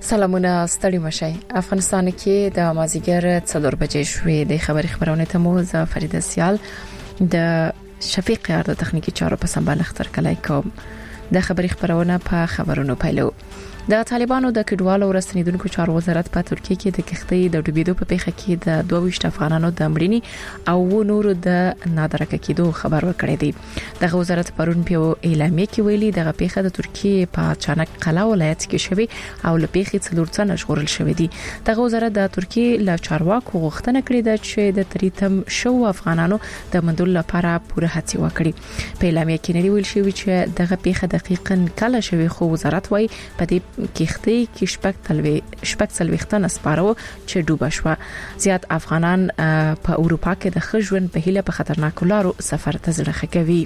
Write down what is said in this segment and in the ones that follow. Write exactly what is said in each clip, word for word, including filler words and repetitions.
سلامونه ستړي مشي. افغانستان کې د مازیګر څلور بجې شوې د خبري خبرونه ته مو ز فرید سیال د شفیق یار د تخنیکی چارو په سمبال اختر کلای کوم د خبري خبرونه په خبرونو پیلو. د طالبانو د کډوالو ورستنیدونکو چارو وزارت په ترکیه کې د کښتۍ د ډوبېدو په پیښه کې د دوه ویشت افغانانو د مړینې او نورو د نادرک کېدو خبر ورکړی دی. د وزارت پرون په اعلامیه کې ویلي د پیښه د ترکیه په چانک قلا ولایت کې شوی او له پیښې څلور څنګه ژغورل شوی دی. د وزارت د ترکیه له چارواکو غوښتنه کړې ده چې د تریتم شو افغانانو د مندول لپاره پوره هڅه وکړي. په اعلامیه کې نه ویل شوی چې دغه پیښه دقیقاً کله شوی، خو وزارت وايي په دې کښتۍ کې شپږ تلوي شپږ څلويختن سپارو چې ډوبه شو. زیات افغانان په اروپا کې د خژون په هیله په خطرناکو لارو سفر ته ځړخه کوي.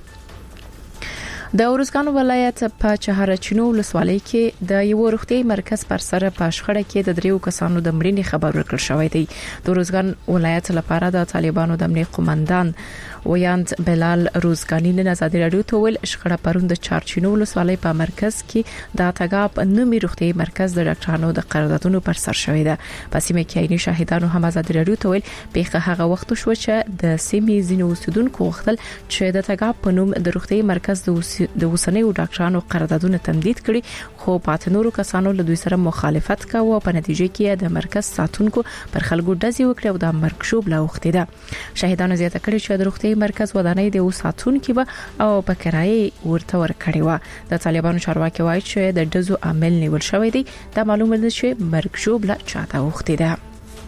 د اورزګان ولایت په چهارچینو ولسوالۍ کې د یو روغتي مرکز پر سر په شخړه کې د دریو کسانو د مړینې خبر ورکړ شوی دی. د اورزګان ولایت لپاره د طالبانو د امنیت قومندان ویاند بلال روزګانی نه ازادي رادیو ته ویل شخړه پرون د چهارچینو ولسوالۍ په مرکز کې د تګاب نومي روغتي مرکز د ډاکټرانو د قراردادونو پر سر شوی دی. په سیمه کې عیني شاهدانو هم ازادي رادیو ته ویل پیښه هغه وخت شو چې د سیمې ځینو اوسیدونکو غوښتل چې د تګاب په نوم د روغتي مرکز د د وسنیو ډاکټرانو قراردادونه تمدید کړي، خو پاتنورو کسانو له دوی سره مخالفت کاوه. په نتیجه کې د مرکز ساتونکو پر خلکو ډزې وکړې او د مرګشوب لا وختې ده. شاهدانو زیاته کړي چې د روغتي مرکز ودانۍ د ساتونکو به او په کرایه ورته ورکړي و. د طالبانو چارواکي وایي چې د ډزو عامل نیول شوی دی. دا معلومه ده چې مرګشوب لا چاته وختې ده.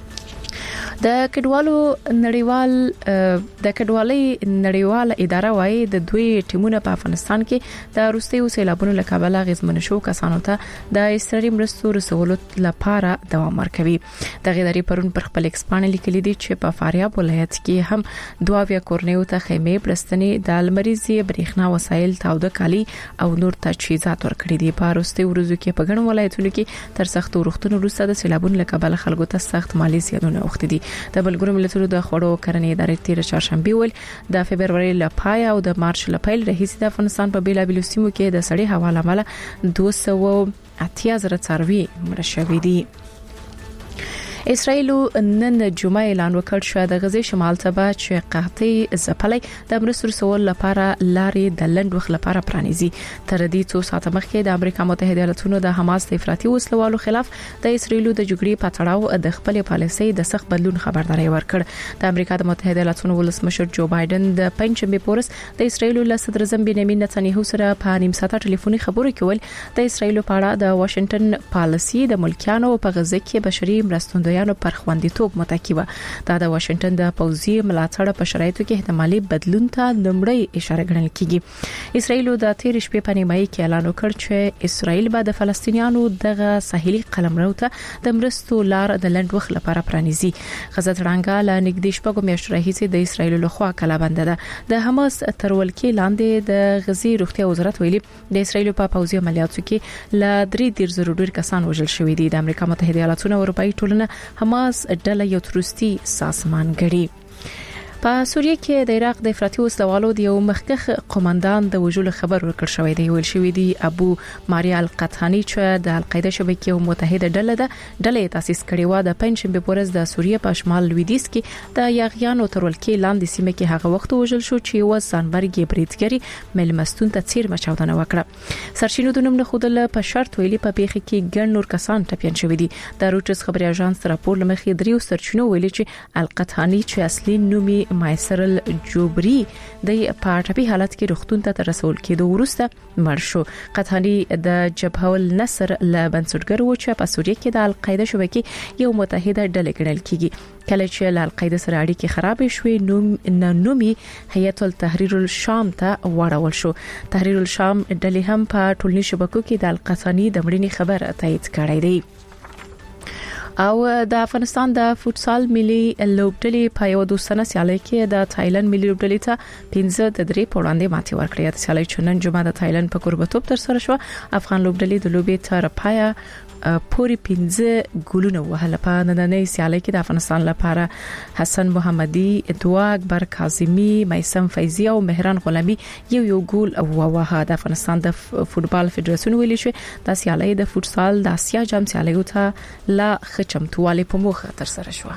د کډوالو نړیوال د کډوالۍ نړیوال اداره وايي د دوی ټیمونه په افغانستان کې د روسي سیلابونو له کبله غزمن شو کسانو ته د اسرائیل مرستو رسولو لپاره دوام ورکوي. د غیداری پرون پر خپل ایکسپان لیکلي دي چې په فاریاب ولایت کې هم دوه ویا کورنیو ته خیمه پرستنې د المریزي برېښنا وسایل تاوده کالي او نور تجهیزات ورکړي دي. په روسي ورځو کې په ګڼ ولایتونو کې تر سخت ورښتونو وروسته د سیلابونو له کبله خلکو ته سخت مالی زیانونه اوښتي دي. د بلګرو ملتونو د خوړو کرنې ادارې تیر چهارشنبه ول د فبرवरी لپاره او د مارچ لپاره رئیس د افغانستان په بیلابیلو سیمو کې د سړې هوا لامل دوه سوه اتیا زره څاروي مړه شوي دي. اسرائیل نن جمعه اعلان وکړ چې د غزې شمال ته به چې قحطي زپلې د مرستو رسول لپاره لارې د لند وخت لپاره پرانیزي. تر دې څو ساعت مخکې د امریکا متحده ایالاتونو د حماس د افراطي وسلوالو خلاف د اسرائیل د جګړې په تړاو د خپل پالیسۍ د سخت بدلون خبرداري ورکړ. د امریکا د متحده ایالاتونو ولسمشر جو بایدن د پنځمبه پورس د اسرائیل له صدر اعظم بنیامین نتنیاهو سره په نیم ساعته ټلیفوني خبرو کې ول د اسرائیل په اړه د واشنگټن پالیسي د ملکیانو په غزه کې بشري مرستندوی پر خوندیتوب متکی و. دا د واشنگټن د پوځي ملاتړ په شرایطو کې احتمالي بدلون ته لمړی اشاره ګڼل کیږي. اسرائیل د تیر شپې په نیمایي کې اعلان وکړ چې اسرائیل به د فلسطینیانو دغه ساحلي قلمرو ته د مرستو لار د لند وخت لپاره پرانیزي. غزه ترانګه ل نږدې شپږ میاشتې راهیسې د اسرائیل له خوا کلا بنده ده. د حماس ترول کې لاندې د غزې روغتیا وزارت ویلي د اسرائیل په پوځي عملیاتو کې ل درې ډیر ضروري کسان وژل شوي دي. د امریکا متحده ایالاتونو او اروپאי ټولنه حماس ډله یو تروریستي سازمان ګڼي. په سوریه کې د عراق د افراطي وسلوالو د یو مخکخ قومندان د وژلو خبر ورکړ شوی دی. ویل شوی دی ابو ماریا القطانی چې د القاعده شبکې او متحده ډله ده ډله تاسیس کړې و. د پنځمبه پورز د سوریه په شمال لویدیس کې د یاغیانو ترول کې لاندې سیمه کې هغه وخت وژل شو چې و سانبرګي بریټګری ملمستون ته چیر مچاودنه وکړه. سرچینو د نوم نه خودل په شرط ویلي په پیښه کې ګڼ نور کسان ټپيان شوی دي. د روټس خبري اژانس راپور لمخې دریو سرچینو ویلي چې القطانی چې اصلي نومي مایسرل جوبری د پارټپی حالت کې رختون ته رسول کېدو وروسته مړ شو. قطانی د جبهه النصر ل بنسټګر و چې په سوریه کې د القاعده شبکې یو متحده ډله ګڼل کیږي. کله چې ل القاعده سره اړیکې خراب شوې نو نومي هیئت التحریر الشام ته وړول شو. تحریر الشام ډلې هم په ټولنیزو شبکو کې د القطانی د مړینې خبر تایید کړی دی. او د افغانستان د فوتسال ملي لوبډلې په یو دوستانه سیالي کې د تایلند ملي لوبډلې ته پنځه د درې په وړاندې ماتې ورکړې. د سیالي چنن جمعه د تایلند په کوربتوب تر سره شو. افغان لوبډلې د لوبې تر پایه پوری پنځه ګولونه وهله. په نننۍ سیالي کې د افغانستان لپاره حسن محمدي، دوا اکبر کاظمی، میسم فیضی او مهران غلامی یو یو ګول ووهه. د افغانستان د فوتبال فدراسیون ویلي شو د سیالي د فوتسال د اسیا جام سیالیو ته لا خچمتواله په موخه تر سره شو.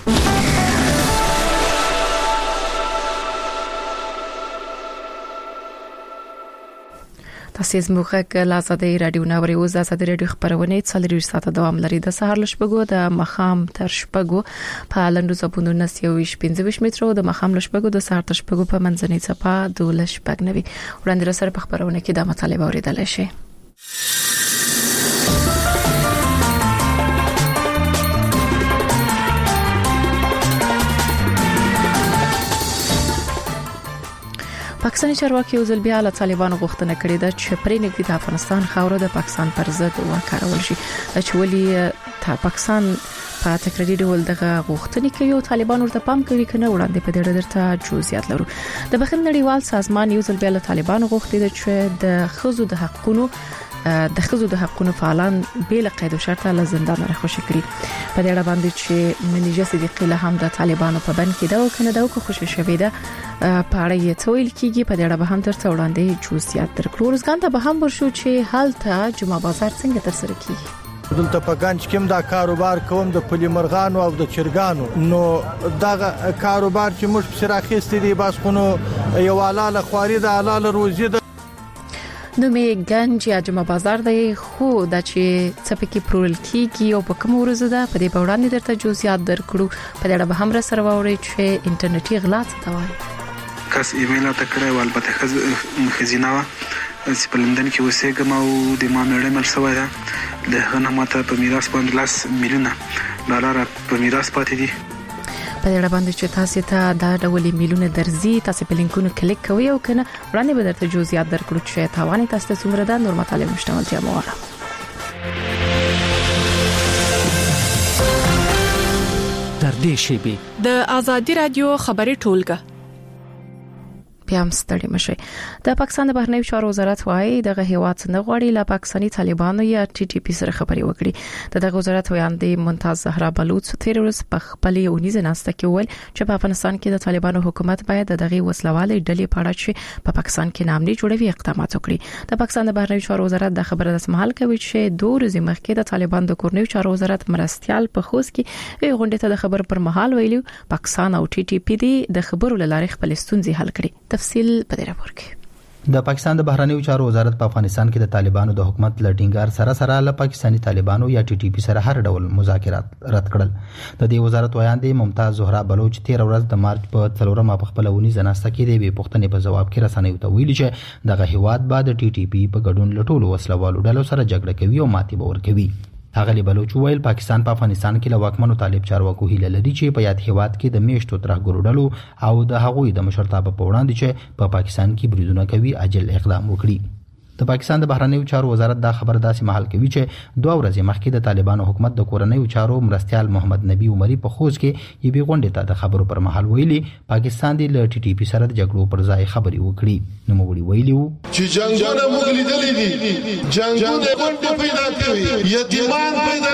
تاسو زموږه لازمي رادیو ناوړي او زاساده رادیو خبرونه څلور ساعته دوام لري. د سهار لشبګو د مخام تر شپګو په لندو زبونو نسیويش پنځه مترو د مخام لشبګو د سهار تر شپګو په منځنۍ صفه د لشبګ نوي وړاندې سره په خبرونه کې د مطالبه اوریدل شي. پاکستاني چارواکي یو ځل بیا له طالبانو غوښتنه کړې ده چې پرې نږدې د افغانستان خاوره د پاکستان پر ضد وکارول شي. چې ولي پاکستان په تکراري ډول دغه غوښتنې کوي او طالبان ورته پام کوي کنه وړاندې په دې اړه درته جزئیات لرو. د بخښنې نړیوال سازمان یو ځل بیا له طالبانو غوښتي ده چې د خزو د حقوقو د خزو د حقوقو فعالان بیل قید او شرط له زندان راخوشي کړي. په دې اړه باندې چې منیجه صدیقی له هم د طالبانو په بند کې دا وکنه دا کو خوشی شوی ده په اړه یې تویل کیږي. په دې اړه به هم ترته وړاندې جزئیات درکړو. ورځګان ته به هم ورشو چې حالته جمعه بازار څنګه تر سره کیږي. دلته په ګنج کې دا کاروبار کوم د پلیمرغانو او د چرګانو نو دا کاروبار چې موږ په سراخېستې دی بس خو نو یو الاله خواري د الاله روزي د نو می گنج یا جمعه بازار دی خو د چې څپکی پرول کیږي او په کوم ورځ ده په دې په وړاندې درته جزئیات درکړو. په دې اړه به هم را سره ووري چې انټرنیټي غلا څه ته وایي. کس ایمیل ته کړی او البته خزینه وا چې په لندن کې اوسېږم او د ما مېړه مل سوی ده له هغه ماته په میراث باندې لاس میلیونه ډالر په میراث پاتې دي. په دې اړه باندې چې تاسو ته دا ډول میلیونه درځي تاسو په لینکونو کلیک کوئ او کنه وړاندې به درته جزئیات درکړو چې تاوان تاسو ته څومره ده. نور مطالب مشتمل مواره در دې شیبي د ازادي رادیو خبري ټولګه بیا هم ستړي مشي. د پاکستان د بهرنیو چارو وزارت وايي دغه هیواد نه غواړي له پاکستاني طالبانو یا ټي ټي پی سره خبري وکړي. دغه وزارت ویاندې ممتاز زهرا بلوچ تیر ورځ په خپل یونیزه ناسته کې ویل چې په افغانستان کې د طالبانو حکومت باید دغه وسلواله ډلې په اړه چې په پاکستان کې نامني جوړوي اقدامات وکړي. د پاکستان د بهرنیو چارو وزارت د خبره د سمحال کوي چې دوه ورځې مخکې د طالبان د کورنیو چارو وزارت مرستيال په خوست کې یو غونډه ته د خبر پر مهال ویلو پاکستان او ټي ټي پی د خبرو لاره خپل ستونزې حل کړي. تفصیل په دې راپور کې د پاکستان د بهرنیو چارو وزارت په افغانستان کې د طالبانو د حکومت لټینګار سره سره له پاکستاني طالبانو یا ټي ټي پی سره هر ډول مذاکرات رد کړل. د دې وزارت ویاندې ممتاز زهرا بلوچ تیر ورځ د مارچ په څلورمه په خپل ونیزه ناسته کې د بې پښتنې په جواب کې رسنیو ته ویلي چې دغه هیواد بعد ټي ټي پی په ګډون لټول وسلوالو ډلو سره جګړه کوي او ماتې باور کوي. هغه بلوچ ویل پاکستان په افغانستان کې له واکمنو طالب چارواکو هیله لري چې په یاد هیواد کې د میشتو ترهګرو ډلو او د هغوی د مشرتابه په وړاندې چې په پاکستان کې بریدونه کوي عاجل اقدام وکړي. د پاکستان د بهرنیو چارو وزارت دا خبر داسې مهال کوي چې دوه ورځې مخکې د طالبانو حکومت د کورنیو چارو مرستيال محمد نبی عمري په خوز کې یبي غونډه ته د خبرو پر مهال ویلي پاکستان د ټي ټي پی سره د جګړو پر ځای خبري وکړي. نو موږ ویلو چې جنگونه موږ لیدلې دي جنگونه غونډه پیدا کوي یتیمان پیدا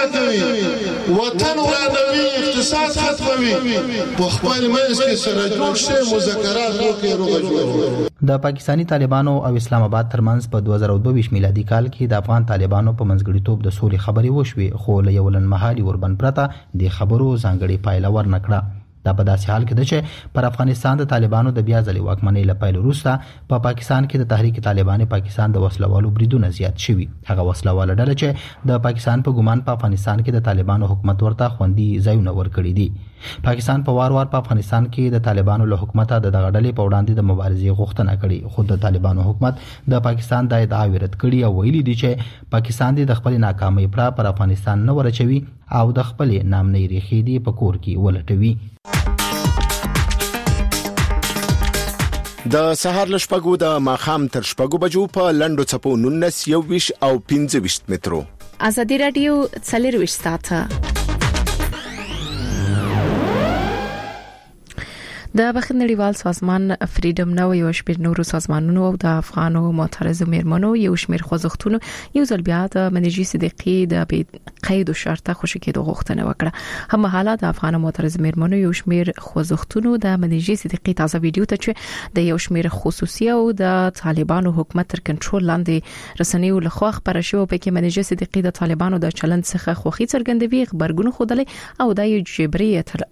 کوي وطن ورانوي اقتصاد ختموي په خپل منځ کې سره جوړ شي مذاکرات وکړي روغ جوړ. د پاکستاني طالبانو او اسلام آباد ترمنځ په دوه زره دوه میلادي کال کې د افغان طالبانو په منځګړیتوب د سولې خبري وشوي خو له یو لنمحالي وربن پرته د خبرو ځانګړي پایله ورنکړه. دا په داسې حال کې ده چې پر افغانستان د طالبانو د بیا ځلې واکمنۍ لپاره وروسته په پاکستان کې د تحریک طالبان پاکستان د وسلوالو بریدونه زیات شوي. هغه وسلواله ډله چې د پاکستان په ګمان په افغانستان کې د طالبانو حکومت ورته خوندي ځایونه ورکړي دي. پاکستان په وار وار په افغانستان کې د طالبانو له حکومت د دغه ډلې په وړاندې د مبارزې غوښتنه کړې خو د طالبانو حکومت د پاکستان د ادعا رد کړي او ویلي دي چې پاکستان د خپل ناکامۍ پر افغانستان نه ورچوي او د خپل نامنۍ ریښې دی په کور کې ولټوي. د سهار لشپګو د ماخام تر شپګو بجو په لندو چپو نونس یو ویش او پنځه ویشت مترو. ازادي رادیو څلور ویشت ساعته د بخښنې نړیوال سازمان فریډم نو یو شمېر نورو سازمانونو او د افغانو معترضو میرمنو یو شمېر خوځښتونو یو ځل بیا د منیجي صدیقي د قید شرطه خوشی کېدو غوښتنه وکړه. هم حالا د افغانو معترضو میرمنو یو شمېر خوځښتونو د منیجي صدیقي تازه ویډیو ته چې د یو شمېر خصوصي او د طالبانو حکومت تر کنټرول لاندې رسنیو لخوا خبره شوه په کې منیجي صدیقي د طالبانو د چلند څخه خوخي څرګندوي خبرګون خوده او د جبري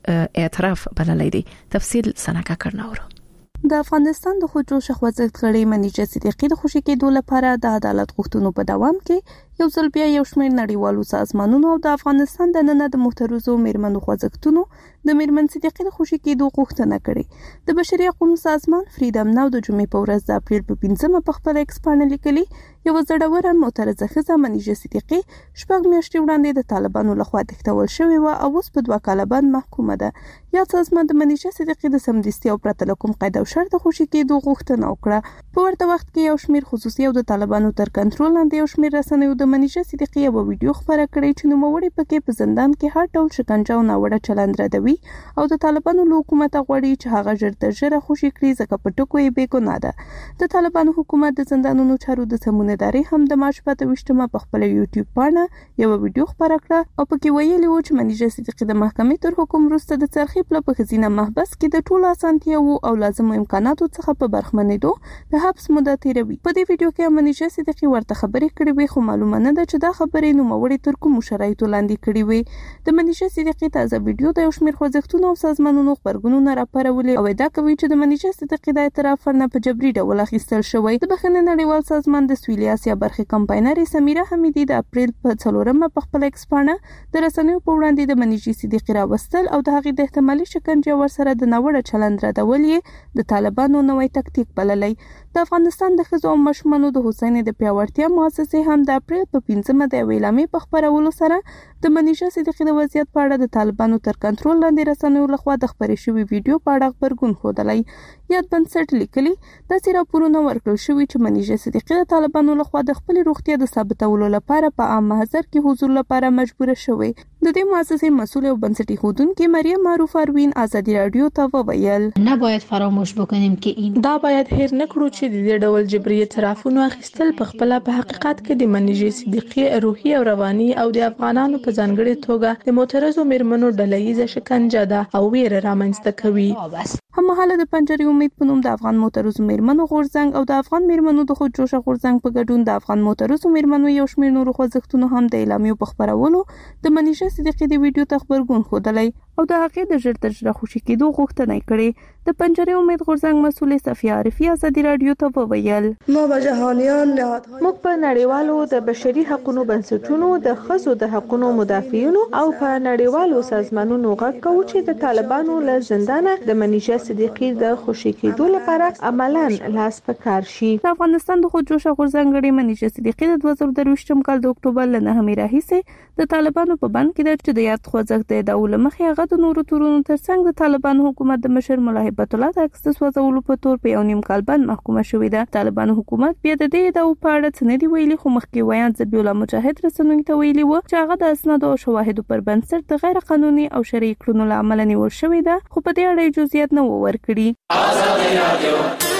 اعتراف بللای دی. تفصیل سنکا کرناورو. د افغانستان د خوجوش خوځښت غړي منیجه صدیقي د خوشی کېدو لپاره د عدالت غوښتنو په دوام کې یو ځل بیا یو شمېر نړیوالو سازمانونو او د افغانستان د نن د محترزو میرمنو خوځښتونو د میرمن صدیقي د خوشی کېدو غوښتنه کړې. د بشري حقوقو سازمان فریډم ناو د جمعې په ورځ د اپریل په پنځمه په خپل ایکس باندې لیکلي یو زړوره معترضه ښځه منیجه صدیقي شپږ میاشتې وړاندې د طالبانو لخوا تښتول شوې و او اوس په دوه کاله باندې محکومه ده. یا سازمان د منیجه صدیقي د سمدستي او پرته له کوم قید او شرط د خوشی کېدو غوښتنه وکړه. په ورته وخت کې یو شمېر خصوصي او د طالبانو تر کنټرول لاندې یو شمېر رسنیو د منیجه صدیقي یو ویډیو خبره کړې چې نوموړی پکې په زندان کې هر ډول شکنجه او ناوړه چلند ردوي او د طالبانو له حکومت غواړي چې هغه ژر تر ژره خوشی کړي ځکه په ټکو یې بې ګناه ده. د طالبانو حکومت د زندانونو چارو د سمونه‌داري هم د مارچ په ویشتمه په خپل یوټیوب باندې یو ویډیو خبره کړه او پکې ویلي و چې منیجه صدیقي د محکمې تر حکم وروسته د څرخي په خزینه محبس کې د ټولو اسانتیاو او لازمو امکاناتو څخه په برخمنېدو د حبس موده تیروي. په دې ویډیو کې منیجه صدیقي ورته خبرې کړې وي خو معلومه نه ده چې دا خبرې نوموړي تر کوم شرایطو لاندې کړې وي. د منیجه صدیقي تازه ویډیو د یو شمېر خوځښتونو او سازمانونو خبرګونونه راپارولي او ادعا کوي چې د منیجه صدیقي د اعتراف نه په جبري ډول اخیستل شوی. د بخښنې نړیوال سازمان د سویلي اسیا برخې کمپاینر سمیره حمیدي د اپریل په څلورمه په خپل ایکس باندې د رسنیو په وړاندې د منیجي صدیقي راوستل او د هغې د احتمالي شکنجه ورسره د ناوړه چلند ردول یې د طالبانو نوې تکتیک بللی. د افغانستان د ښځو او ماشومانو د حسینې د پیاوړتیا مؤسسې هم د اپریل په پنځمه د یوې اعلامیې په خپرولو سره د منیجه صدیقي د وضعیت په اړه د طالبانو تر کنټرول لاندې رسنیو لخوا د خپرې شوې ویډیو په اړه خبرګون ښودلی. یاد بنسټ لیکلي داسې راپورونه ورکړل شوي چې منیجه صدیقي د طالبانو لخوا د خپلې روغتیا د ثابتولو لپاره په عام محضر کې حضور لپاره مجبوره شوې. د دې مؤسسې مسؤل او بنسټي ښودونکې مریم معروف اروین ازادي رادیو ته وویل نباید فراموش بکنیم که این دا باید هیر نکړو چې د دې ډول جبري اعترافونو اخیستل په خپل په حقیقت کې د منیجي صدیقي روحي او رواني او د افغانانو په ځانګړي توګه د معترضو میرمنو ډلهییزه شکنجه ده او ویره رامنځته کوي. هممهاله د پنجرې امید په نوم د افغان معترضو میرمنو غورځنګ او د افغان میرمنو د خودجوشه غورځنګ په ګډون د افغان معترضو میرمنو یو شمېر نورو خوځښتونو هم د اعلامیو په خپرولو د منیجه صدیقي د ویډیو ته خبرګون ښودلی او د هغې د ژر تر ژره خوشي کېدو غوښتنه یې کړې. د پنجرې امید غورځنګ مسؤل صفیه عارفي ازادي رادیو ته وویل ما به جهانیان موږ په نړیوالو د بشري حقوقو بنسټونو د ښځو د حقوقو مدافعینو او په نړیوالو سازمانونو غږ کوو چې د طالبانو له زندانه د منیجه صدیقي د خوشي کېدو لپاره عملاً لاس په کار شي. د افغانستان د خودجوشه غورځنګ غړي منیجه صدیقي د دوه زره درویشتم کال د اکتوبر له نهمې راهیسې د طالبانو په بند کې ده چې د یاد خوځښت د ادعاو له مخې هغه د نورو تورونو ترڅنګ د طالبانو حکومت د مشر ملا هیبت الله د عکس د سوځولو په تور په یو نیم کال باندې محکومه شوې ده. طالبانو حکومت بیا د دې ادعاو په اړه څه نه دی ویلي خو مخکې ویان ذبیح الله مجاهد رسنیو ته ویلي و چې هغه د اسنادو او شواهدو پر بنسټ د غیر قانوني او شرعي کړنو له امله نیول شوې ده خو په دې اړه جزئیات نه و ورکړي. آزادي رادیو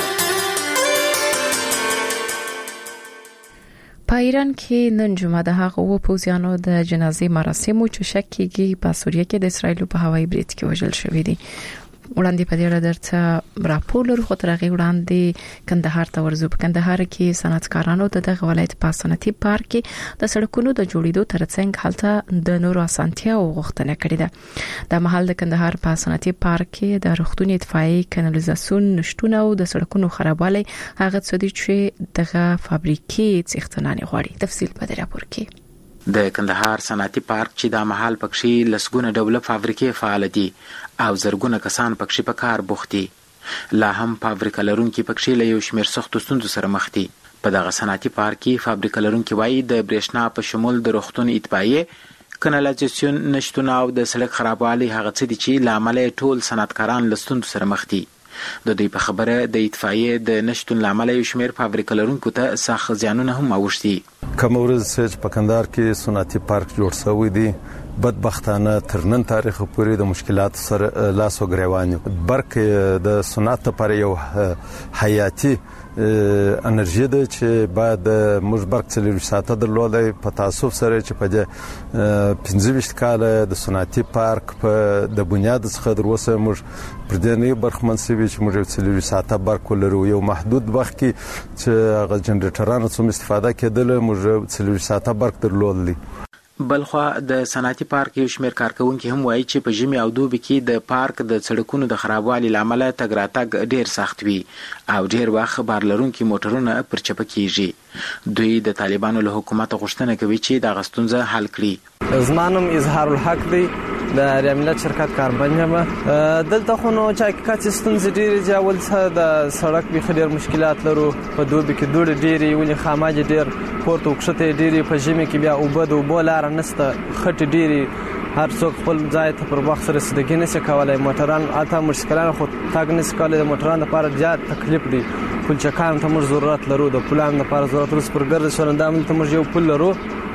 په ایران کې نن جمعه د هغو پوځیانو د جنازې مراسمو چې شک کېږي په سوریه کې د اسرایل په هوایي بریټ کې وژل شوې دي. وړاندې په دې اړه درته راپور لرو خو تر هغه وړاندې کندهار ته ورځو. په کندهار کې صنعتکارانو د دغه ولایت په صنعتي پارک کې د سړکونو د جوړېدو ترڅنګ هلته د نورو اسانتیاو غوښتنه کړې ده. د محل د کندهار په صنعتي پارک کې د روغتون اطفائي کانالیزاسیون نشټونه او د سړکونو خرابوالی هغه څه دي چې دغه فابریکې څښتنانه غواړي. تفصیل په دې راپور کې. د کندهار صنعتي پارک چې د محل پکښې لسګونه ډوله فابریکې فعال دي او زرګونه کسان پکښې په کار بوخت دي. لا هم فابریکه لرونکي پکښې له یو شمېر سختو ستونزو سره مخ دي. په دغه صنعتي پارک کې فابریکه لرونکي وایي د برېښنا په شمول د روغتون اطفائیې کانالیزاسیون نشتونه او د سړک خرابوالی هغه څه دي چې له امله ټول صنعتکاران له ستونزو سره مخ دي. د دوی په خبره د اطفائیې د نشتون له امله یو شمېر فابریکه لرونکو ته سخت زیانونه هم اوښتي. کومه ورځ چې په کندهار کې صنعتي پارک جوړ شوی دی بدبختانه تر نن تاریخ پورې د مشکلات سره لاس او ګریوان برق د صنعت لپاره یو حیاتي انرژي ده چې بعد موږ برق څلور ساعته درلودای په تاسف سره چې په دې پنځه ویشت کال د صنعتي پارک په د بنیاد څخه دروسه موږ پر دې نه برخمن سوي چې موږ څلور ساعته برق ولرو یو محدود وخت کې چې هغه جنریټرانو څخه استفاده کېدل موږ څلور ساعته برق درلودلی. بلخوا د صنعتي پارک یو شمېر کارکونکي هم وایي چې په ژمي او دوبي کې د پارک د سړکونو د خرابوالي لامل تګ راتګ ډیر سخت وي او ډیر وخت بار لرونکي موټرونه پر چپه کیږي. دوی د طالبانو له حکومت غوښتنه کوي چې د غستونزه حل کړي. زمانم اظهار الحق دی د ریاملت شرکت کاربن یم دلته خو نو چې حقیقت ستونزې ډېرې دي. اول څه د سړک بیخي ډېر مشکلات لرو په دوبي کې دوړې ډېرې ولې خاماج ډېر پورته وکښتې ډېرې په ژمي کې بیا اوبه د اوبو لاره نشته خټې ډېرې هر څوک خپل ځای ته پر وخت رسیدګي نشي کولی. موټران اته موټرسایکلان خو تګ نشي کولی. د موټرانو لپاره زیات تکلیف دی. پلچکانو ته موږ ضرورت لرو د پلانو لپاره ضرورت لرو پر ګرځ شورندام ته موږ یو پل لرو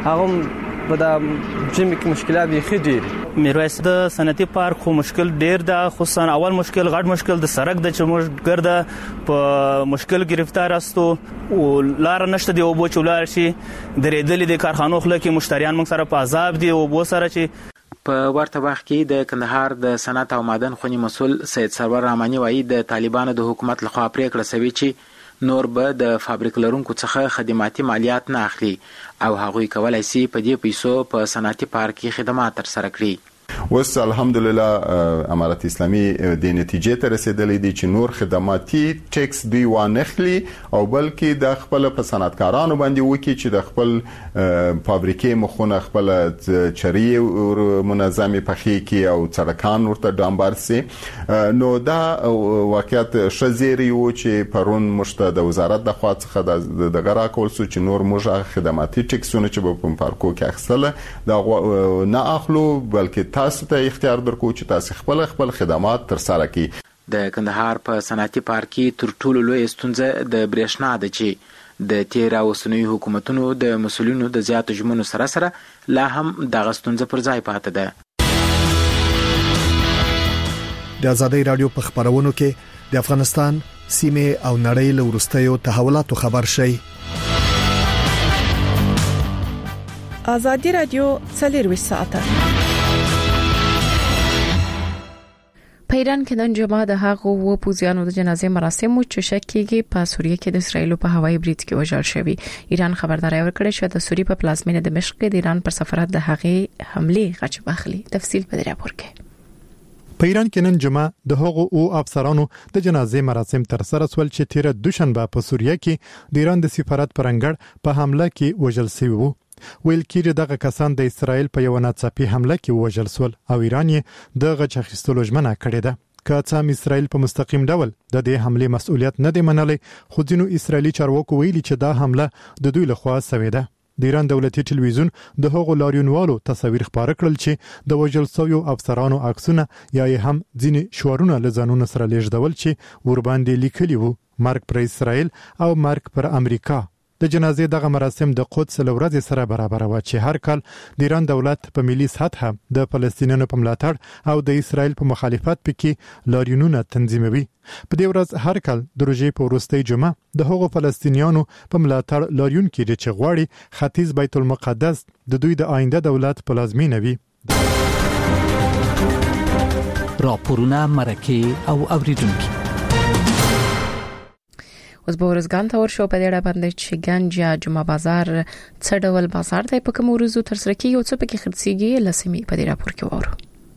هغه په دا ژمي کې مشکلات بیخي ډېر. میرویس د صنعتي پارک خو مشکل ډېر ده خصوصا اول مشکل غټ مشکل د سړک د چې موږ ګرده په مشکل گرفتار استو او لار نشته دی او بو چولار شي درېدلې د کارخانو خلک مشتریان موږ سره په عذاب دي او بو سره چې په ورته وخت کې د کندهار د صنعت او معدن خونی مسول سید سرور رحماني وایي د طالبانو د حکومت لخوا پریکړه شوې چې نور به د فابریک لرونکو څخه خدماتي مالیات نه اخلي او هغوی کولای شي په دې پیسو په صنعتي پارک کې خدمات ترسره کړي. وس الحمدلله امارت اسلامي د نتیجې ته رسیدلې دي چې نور خدماتي ټیکس دوی وانخلي او بلکې د خپل په صنعتکارانو باندې وکي چې د خپل فابریکې مخونه خپل چري منظمي پخې کې او سړکان ورته ډامبر سي. نو دا واقعیت شزيري و چې پرون مشته د وزارت د خوا څخه د غرا کول سو چې نور موږ خدماتي ټیکسونه چې په پارکو کې اخصله دا نه اخلو بلکې تاسو ته اختیار درکو چې تاسو خپل خپل خدمات ترسره کړئ. د کندهار په صنعتي پارک کې تر ټولو لوی ستونزه د برېښنا ده چې د تیر او سنوي حکومتونو د مسولینو د زیاتو ژمنو سره سره لا هم دغه ستونزه پر ځای پاتې ده. د ازادي رادیو په خبرونو کې د افغانستان سیمه او نړۍ له ورستیو تحولاتو خبر شي. ازادي رادیو څلور ساعته په ایران کې نن جمعه د هغو و پوزیانو د جنازې مراسم چې شک کېږي په سوریه کې د اسرایل په هوایي برید کې وژل شوی. ایران خبرداري ورکړه چې د سوریه په پلازمینه دمشق کې د ایران پر سفارت د هغې حمله غچ واخلي. تفصیل په دې راپور کې. په ایران کې نن جمعه د هغو او افسرانو د جنازې مراسم تر سره سول چې تیر دوشنبه په سوریه کې د ایران د سفارت پرنګړ په حمله کې وژل شوی وو. ویل کېږي دغه کسان د اسرایل په یو ناڅاپي حمله کې وژل شول او ایران یې د غچ اخیستلو ژمنه کړې ده. که څه اسرایل په مستقیم ډول د دې حمله مسؤلیت نه دی منلی خو ځینو اسرایلی چارواکو ویلي چې دا حمله د دوی لخوا شوې ده. د ایران دولتي ټلویزیون د هغو لاریونوالو تصاویر خبره کړل چې د وژل شویو افسرانو عکسونه یا هم ځینې شعارونه له ځانونو سره لیږدول چې ور باندې لیکلي وو مرګ پر اسرایل او مرګ پر امریکا. د جنازې دغه مراسم د قدس له ورځې سره برابر و چې هر کال د ایران دولت په ملي سطح د فلسطینیانو په ملاتړ او د اسرایل په مخالفت پکې لاریونونه تنظیموي. په دې ورځ هر کال د روژې په وروستۍ جمعه د هغو فلسطینیانو په ملاتړ لاریون کېږي چې غواړي ختیځ بیت المقدس د دوی د آینده دولت پلازمینه وي. راپورونه مرکه او اوریدونکو اوس به ورزګان ته ورشو په دې اړه باندې چې ګنجا جمعه بازار څه ډول بازار دی په کوم ورځو تر سره کیږي او څه پکې خرڅيږي لسمي په دې راپور کې وره.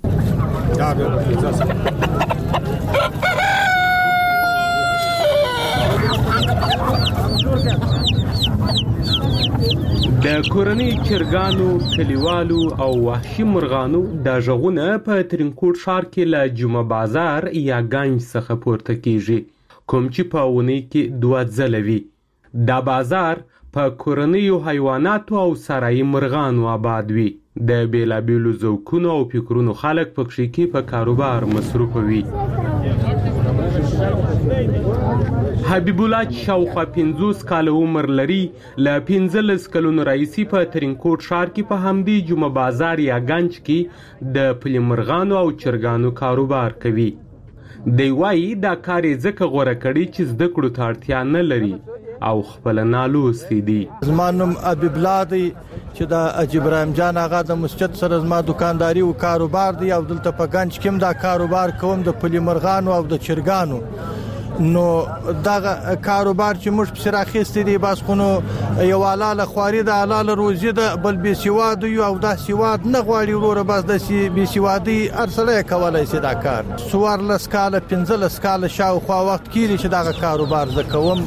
د کورنۍ چرګانو کلیوالو او وحشي مرغانو د ژغونه په ترینکوټ ښار کې له جمعه بازار یا ګنج څخه پورته کیږي کوم چې په اونۍ کې دوه ځله وي. دا بازار په کورنیو حیواناتو او سرایي مرغانو آباد وي. د بیلابیلو ذوقونو او فکرونو خلک پکې کې په کاروبار مصروف وي. حبیب الله چې شاوخوا پنځوس کاله عمر لري له پنځلس کلونو راهیسې په ترینکوټ ښار کې په همدې جمعه بازار یا ګنج کې د پلي مرغانو او چرګانو کاروبار کوي. دی وایي دا کار یې ځکه غوره کړی چې زده کړو ته اړتیا نه لري او خپل نالوستی دي. زما نوم حبیب الله دی چې د حاجي ابراهیم جان آغا د مسجد سره زما دکانداري او کاروبار دی او دلته په ګنج کې دا کاروبار کوم د پلي مرغانو او د چرګانو. نو دا کاروبار چې موږ په راخېستې دي بس خو نو یو حلاله خواري د حلاله روزي د بل بي سواد یو او دا سواد نه غواړي وروره بس د سی بي سوادي ارسله کولای شي دا کار. سوار لس کاله پنځلس کاله شاوخوا وخت کېږي چې دا کاروبار زه کوم.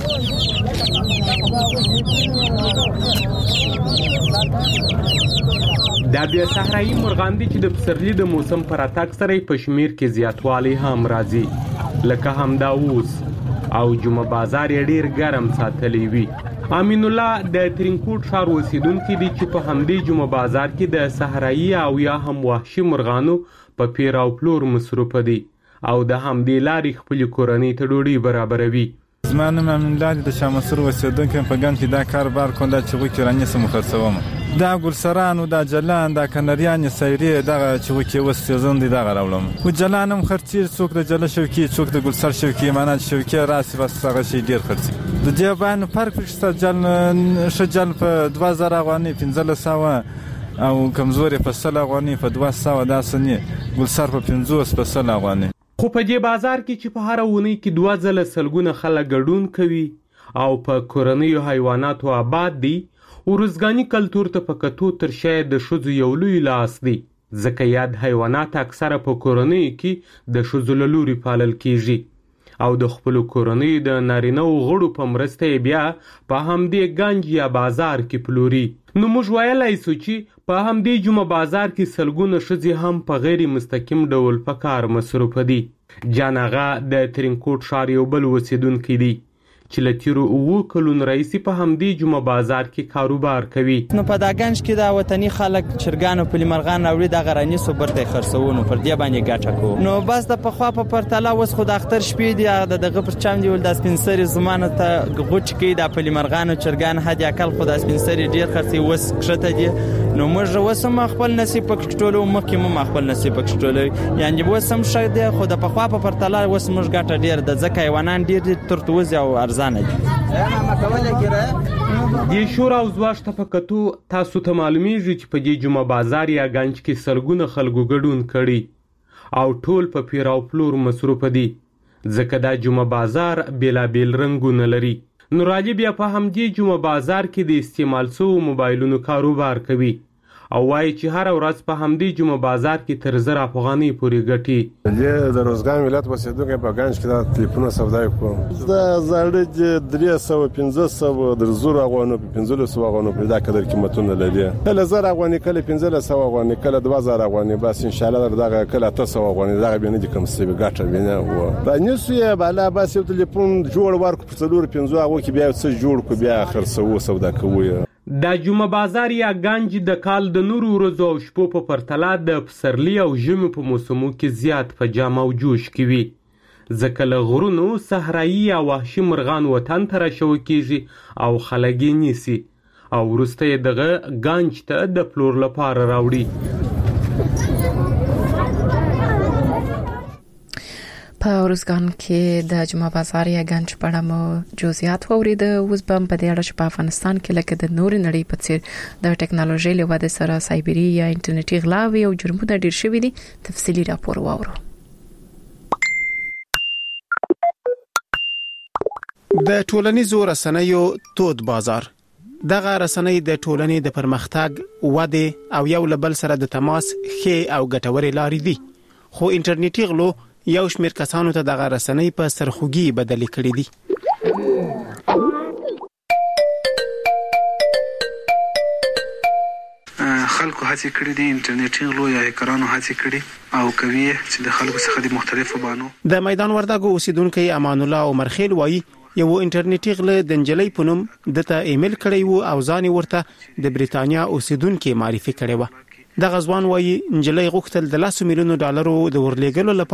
دا بیا صحرایي مرغان دي چې د پسرلي د موسم پر اتاک سره په شمیر کې زیاتوالی هم راځي لکه همدا اوس او جمعه بازار یې ډیر ګرم ساتلی وي. امین الله د ترینکوټ ښار اوسیدونکی دی چې په همدې جمعه بازار کې د صحرایي او یا هم وحشي مرغانو په پیر او پلور مصروف دی او د همدې لارې خپل کورنۍ ته ډوډۍ برابروي. زما نوم امین الله د شامسور اوسیدونکی په ګنج کې دا کاروبار کوم دا چې وکړ نه سم خرڅوم. دا ګلسرانو دا جلان دا کنریان سایری دا چې وکي وس سیزن دي دا راولم او جلانم خرڅي څوک د جله شوکي څوک د ګلسر شوکي معنی شوکي راسي بس هغه شي ډیر خرڅي. د جوان فرق شته جل شجل په دوه زره غواني پنځله سو او کمزوري په سل غواني په دوه سو داسني ګلسر په پنځوس په سل غواني. خو په دې بازار کې چې په هر ونی کې دوه ځله سلګونه خلک ګډون کوي او په کورنیو حیواناتو آباد دي ورزګانی کلتور ته په کتو تر شاید د شذ یو لوی لاس دی ځکه یاد حیوانات اکثره په کورنیو کې د شذ لوري پالل کیږي او د خپل کورنیو د نارینه غړو په مرسته بیا په همدې ګنج یا بازار کې پلوري. نو موږ ویلای سو چې په همدې جمعه بازار کې سلګونه شذ هم په غیر مستقیم ډول په کار مصروف دي. جان آغا د ترینکوټ ښار یو بل اوسیدونکی دی چې له تیرو اوو کلونو راهیسې په همدې جمعه بازار کې کاروبار کوي. نو په دا ګنج کې دا وطني خلک چرګان او پلي مرغان راوړي د غراني سوبرته خرڅونو پر دې باندې ګټه کوو. نو بس د پخوا په پرتله اوس خو د اختر شپې دی دغه پر چم دی ول د سپینسري زمانه ته غوچ کې د پلي مرغان او چرګان هدي اکل خو د سپینسري ډیر خرڅي وس کښته دي. نو موږ وسم خپل نصیب پکټولو مکه مو خپل نصیب پکټولو یعنی وسم شه دی خو د پخوا په پرتله وس موږ ګټه ډیر د ځکه حیوانان ډیر ترتوز او ارزانه دي. د شورا او زواج تفکتو تاسو ته معلومیږي چې په دې جمعه بازار یا ګنج کې سلګونه خلکو ګډون کړي او ټول په پیر او پلور مصروف دي ځکه دا جمعه بازار بیلابیل رنگونه لري. نورالي بیا په همدې جمعه بازار کې د استعمال شوو موبایلونو کاروبار کوي او وایي چې هر ورځ په همدې جمعه بازار کې تر زر افغانۍ پورې ګټي. زه د روزګان ولایت اوسیدونکی په ګنج کې د ټلیفون سودای کوم. د زړه درې سوه پنځه سوه د زر افغانو په پنځلس سوه افغانو په دا قدر قیمتونه لري. کله زر افغانۍ کله پنځلس سوه افغانۍ کله دوه زره افغانۍ بس ان شاء الله دغه کله اته سوه افغانۍ دغه به نه دي کوم څه ګټه وینه و. دا نسوی بالا بس یو ټلیفون جوړ ورکو په څلور پنځه هغه کې بیا څه جوړ کو بیا خرڅو سودا کوي. د جمعه بازار یا ګنج د کال د نورو ورځو او شپو په پرتله د پسرلي او ژمي په موسمو کې زیات په جام او جوش کې وي ځکه له غرونو صحرایي یا وحشي مرغان وطن ته راشوه کیږي او خلک یې نیسي او وروسته یې دغه ګنج ته د پلور لپاره راوړي. په ورزګان کې د جمعه بازار یا ګنج په اړه مو جزئیات واورید. اوس به په دې اړه چې په افغانستان کې لکه د نور نړۍ په څیر د ټکنالوژي له وده سره سایبری یا انټرنیټي غلاوي او جرمونه ډیر شوي دي. تفصیلی راپور واورو. د ټولنیزو رسنیو تود بازار دغه رسنۍ د ټولنې د پرمختګ وده او یو لبل سره د تماس ښه او ګټورې لارې دي خو انټرنیټي غلو یو شمیر کسانو ته دغه رسنۍ په سرخوږي بدلې کړې دي. خلکو هڅې کړې دي انټرنیټي غلو یا هکرانو هڅې کړې او کوي چې د خلکو څخه د مختلفو بانو. د میدان وردګو اوسیدونکو امان الله عمر خیل وایي یو انټرنیټي غل د انجلۍ په نوم دته ایمیل کړی وو او ځان ورته د بریتانیا اوسیدونکو معرفي کړی و. د غزوان وایي انجلۍ غوښتل د لاسو میلیونو ډالرو د ورلېګلو لپاره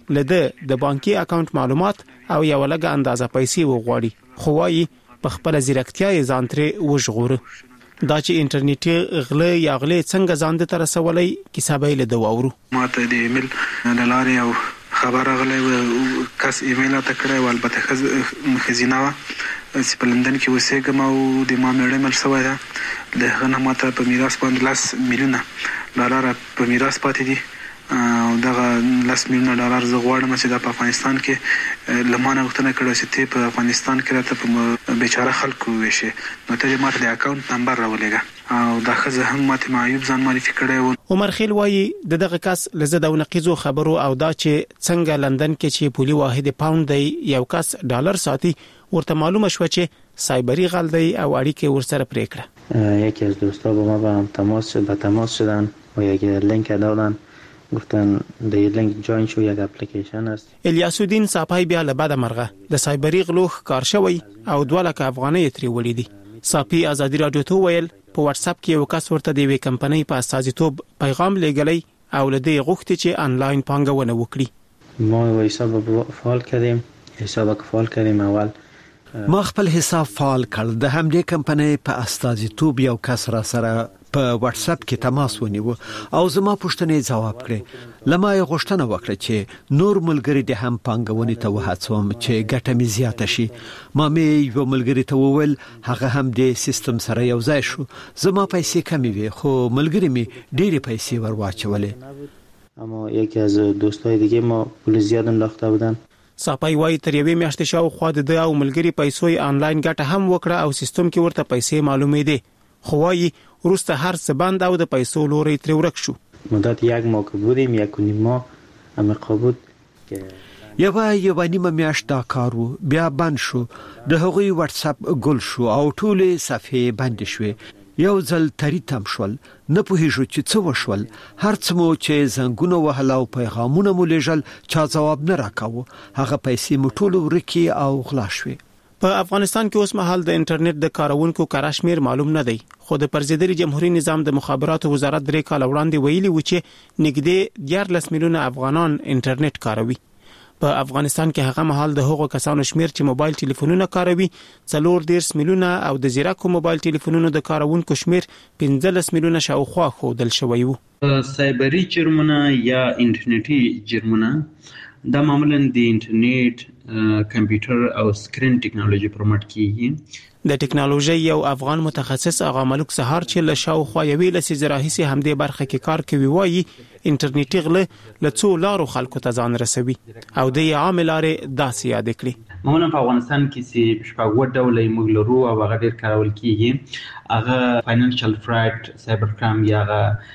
لده د بانکي اکاونټ معلومات او یو لږه اندازه پیسې وغواړي، خو وايي په خپل ځیرکتیا یې ځان ترې وژغوره. دا چې انټرنیټي غله یا غلې څنګه ځان ته رسولای کیسه به له دواورو. ماته د ایمیل د لارې او خبره غلې کس ایمیل ته کړی و، البته خزینه وا چې په لندن کې اوسېږم او د ما میړه مل شوی ده. د هغه نه ماته په میراث باندې لس میلیونه ډالر په میراث پاتې دي او دغه لس میلیونه ډالر زه غواړم چې د افغانستان کې لمانه غوښتنه کړې چې ته په افغانستان کې راته په بیچاره خلکو وشي، نو ته ماته د اکاونټ نمبر راولېږه او دا خزه هم ماته معیوب ځان معرفي کړی و. عمر خیل وایي د دغه کس لزه د نقیزو خبرو او دا چې څنګه لندن کې چې پولي واحد پاوند دی یو کس ډالر ساتي ورته معلومه شو چې سایبری غل دی او اړیکه ورسره پرې کړه. یکی از دوستا با ما با هم تماس شد، به تماس شدن و یک لینک دادن، گفتن د لینک جوین شو، یک اپلیکیشن است. الیاس الدین صاحب بیا له بعد مرغه د سایبری غلو کار شوی او دوه لک افغانۍ تری وړي دي. صاحب ازادي رادیو ته ویل په واتس اپ کې یو کس ورته د وی کمپنۍ په استازیتوب پیغام لګلې او لدی غوښتي چې انلاین پانګونه وکړي. ما حساب فعال کردیم، حساب فعال کردیم. اول ما خپل حساب فعال کړ، د همدې کمپنۍ په استازیتوب یو کس را سره په واتس اپ کې تماس ونیو او زما پوښتنې جواب کړې. لمه یې غوښتنه وکړه چې نور ملګری د هم پانګونې ته وهڅوم چې ګټه مې زیاته شي. ما مې یو ملګری ته وویل هغه هم د سیستم سره یو ځای شو. زما پیسې کمې وي خو ملګری مې ډېرې پیسې ور واچولې. اما یکی از دوستای دیگه ما پول زیاد انداخته بودن. صاحب وایي تر یوې میاشتې شاوخوا د او ملګری پیسو آنلاین ګټه هم وکړه او سیستم کې ورته پیسې معلومې دي، خو وایي وروسته هر څه بند او د پیسو لوري تر ورک شو. مدت یک ماه که بودیم، یک و نیم ماه امقا بود که یو یو نیمه میاشت دا کار وو، بیا بند شو. د هغوی واتس اپ ګل شو او ټولې صفحې بند شوې. یو ځل تری تم شول، نه پوهیږو چې څه وشول. هر څه مو چې زنګونه وهل او پیغامونه مو لېږل چا جواب نه راکاوه. هغه پیسې مو ټول ورکی او غلا شوې. په افغانستان کې اوس مهال د انټرنیټ د کارونکو کارشمیر معلوم نه دی، خو د پرزیدري جمهوریت نظام د مخابراتو وزارت درې کال وړاندې ویلي و چې نږدې دیارلس میلیونه افغانان انټرنیټ کاروي. په افغانستان کې هغه مهال د هغو کسانو شمیر چې موبایل ټلیفونونه کاروي څلور دیرش میلیونه او د زیرکو موبایل ټلیفونونو د کارونکو شمیر پنځلس میلیونه شاوخوا ښودل شوی وو. سایبری جرمونه یا انټرنیټي جرمونه دا معمولا د انټرنیټ، کمپیوټر او سکرین ټیکنالوژي پرمټ کیږي. د ټیکنالوژي یو افغان متخصص اغا ملک سهار چې له شاوخوا یوې لسې زراحسي همدې برخه کې کار کوي وایي انټرنیټي غله له څو لارو خلکو ته ځان رسوي او د عامل لارې داسې یاد کړي. معمولا په افغانستان کې چې شپږ ډوله موږ لرو او هغه ډېر کارول کیږي. هغه فاینانشل فراډ، سایبر کرائم یا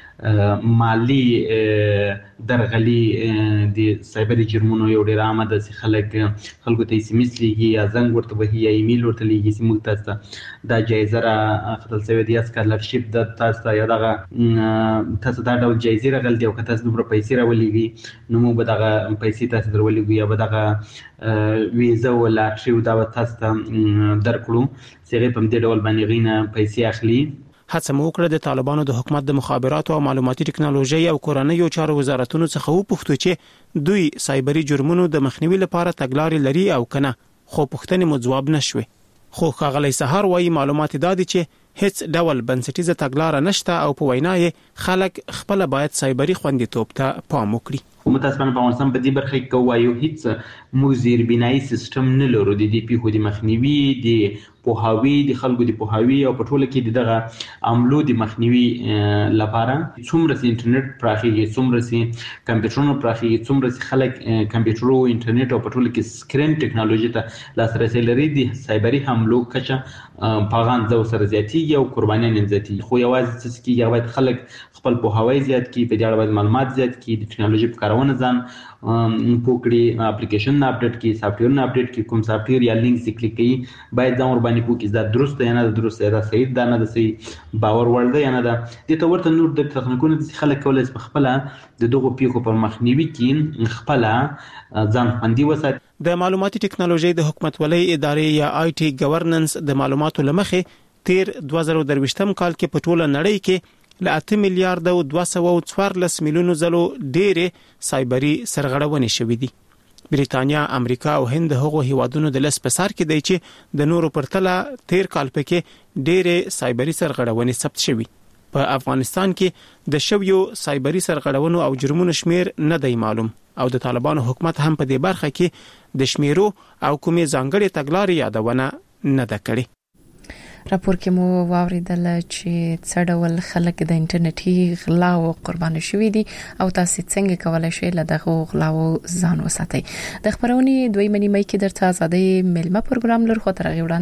مالی درغلي د سایبری جرمونو یو ډېر عامه ده چې خلک خلکو ته ایس ام ایس لیږي یا زنګ ورته وهي یا ایمیل ورته لیږي چې موږ تاسو ته دا جایزه را اخیستل شوې ده یا سکالرشپ د تاسو ته یا دغه تاسو دا ډول جایزې راغلي دي او که تاسو دومره پیسې راولېږي نو موږ به دغه پیسې تاسو ته راولېږو یا به دغه ویزه و لاټري دا به تاسو ته درکړو چې هغې په همدې ډول باندې هغوی نه پیسې اخلي. هڅه مو وکړه د طالبانو د حکومت د مخابراتو او معلوماتي ټکنالوژي او کورنیو چارو وزارتونو څخه وپوښتو چې دوی سایبری جرمونو د مخنیوي لپاره تګلارې لري او کنه، خو پوښتنې مو ځواب نشوي. خو ښاغلی سهار وایي معلومات دا دي چې هیڅ ډول بنسټیزه تګلاره نشته او په وینا یې خلک خپل باید سایبری خوندیتوب ته پام وکړي. متاسفانه په افغانستان په دې برخه کې کوایو هیڅ موږ زیربنایي سیستم نه لرو د دې پیښو د مخنیوي، د پوهاوي، د خلکو د پوهاوي او په ټوله کې دغه عملو د مخنیوي لپاره. څومره چې انټرنیټ پراخیږي، څومره چې کمپیوټرونه پراخیږي، څومره چې خلک کمپیوټر او انټرنیټ او په ټوله کې سکرین ټکنالوژي ته لاسرسی لري، د سایبری حملو کچه په هغه اندازه سره زیاتیږي او قربانیان هم زیاتیږي. خو یوازې څه کېږي، هغه باید خلک خپل پوهاوی زیات کړي، په دې اړه باید معلومات زیات کړي، د ټکنالوژي په کارونه ځان پوه کړي، اپلیکیشن اپډیټ کړي، سافټویرونه اپډیټ کړي، کوم سافټویر یا لینک چې کلیک کوي باید ځان ورباندې پوه کړي دا درست یا نه ده، درست یا دا صحیح ده نه ده، صحیح باور وړ ده یا نه ده. دې ته ورته نور د تخنیکونو چې خلک کولی شي په خپله د دغو پیښو په مخنیوي کې خپله ځان خوندي وساتي. د معلوماتي ټکنالوژي د حکومتولۍ ادارې یا آی ټي ګورننس د معلوماتو له مخې تیر دوه زره درویشتم کال کې په ټوله نړۍ کې له اته میلیارډ او دوه سوه څوارلس میلیونو زلو ډېرې سایبري سرغړونې شوې دي. بریتانیا، امریکا او هند هغو هیوادونو د لس په سر کې دی چې د نورو پرتله تیر کال پکې ډېرې سایبري سرغړونې ثبت شوې. په افغانستان کې د شویو سایبري سرغړونو او جرمونو شمیر نه دی معلوم او د طالبانو حکومت هم په دې برخه کې د شمیرو او کومې ځانګړې تګلارې یادونه نه ده کړې. راپور کې مو واوریدل چې څه ډول خلک د انټرنیټي غلاو قرباني شوي دي او تاسو څنګه کولای شئ له دغه غلاو ځان وساتئ. د خبرونې دوی منی مې کې درته آزادۍ ملما پروګرام لر خو ترغه